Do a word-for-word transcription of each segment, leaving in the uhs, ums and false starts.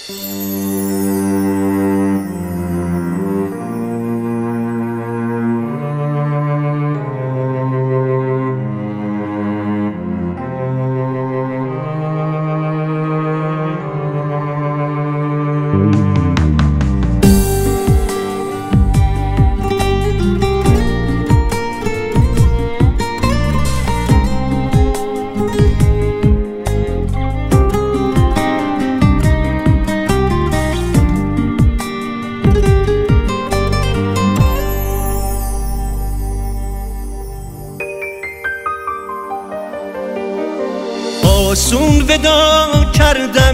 آسون ودا کردم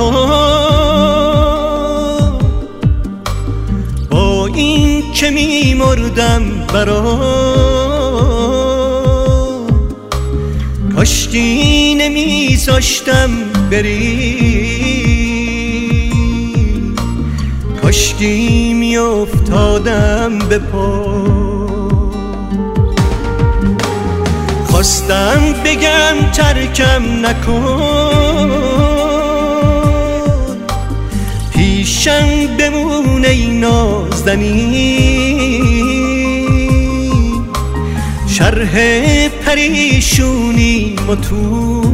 باها، با این که می مردم برا، کاشکی نمی زاشتم بری، کاشکی می افتادم به پا. خواستم بگم ترکم نکن، پیشم بمون ای نازنین، شرح پریشونی متو،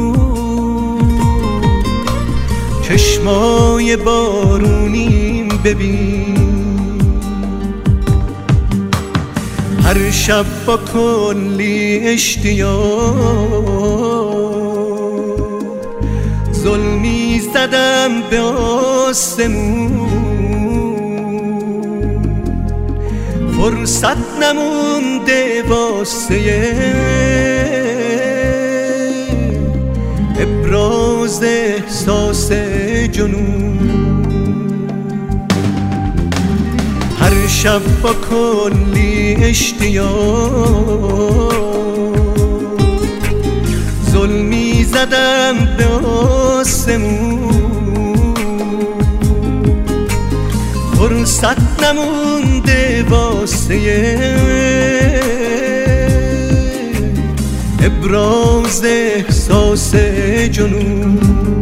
چشمای بارونیم ببین. هر شب با کلی اشتیاق ظلمی زدم به آسمون، فرصت نمونده واسه ابراز احساس جنون. هر شب با کلی اشتیاق ظلمی زدم به آسمون، فرصت نمونده واسه ابراز احساس جنون.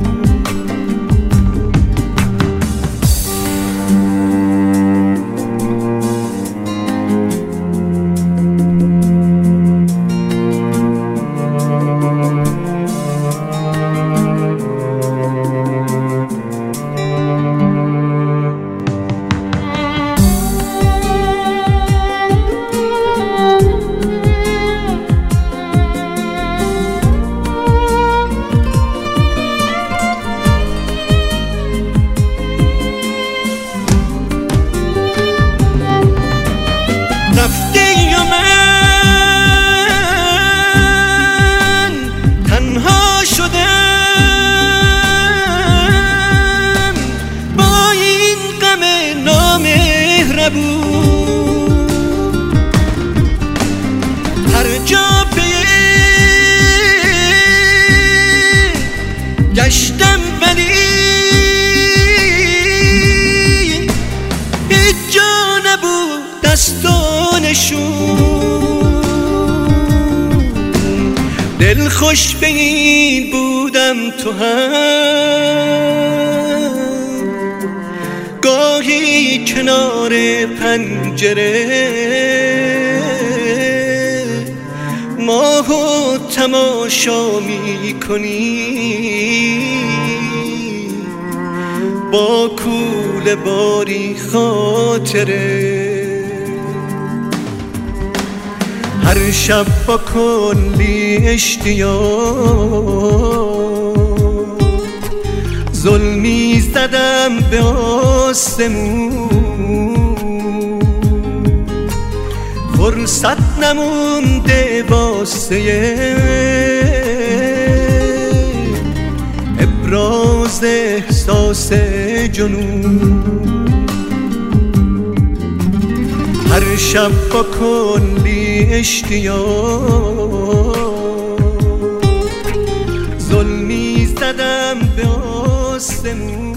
رفتی و من تنها شدم، با این غم نامهربون، هر جا پی گشتم ولی هیچ جا نبود دست و نشون. دل خوش به این بودم تو هم، گاهی کنار پنجره ماهو تماشا می کنی، با کوله باری خاطره. هر شب با کلی اشتیاق ظلمی زدم به آسمون، فرصت نمونده واسه ابراز احساس جنون. هر شب با کلی اشتیاق ظلمی زدم به آسمون،